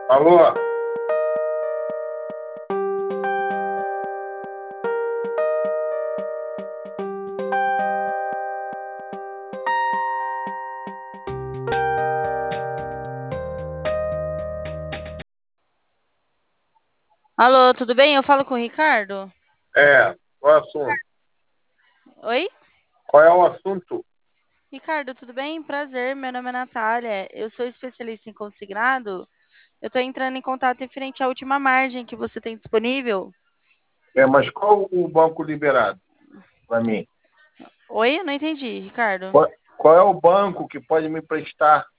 Alô? Alô, tudo bem? Eu falo com o Ricardo? Qual é o assunto? Oi? Qual é o assunto? Ricardo, tudo bem? Prazer, meu nome é Natália. Eu sou especialista em consignado. Eu estou entrando em contato referente à última margem que você tem disponível. Mas qual o banco liberado para mim? Oi? Eu não entendi, Ricardo. Qual é o banco que pode me prestar?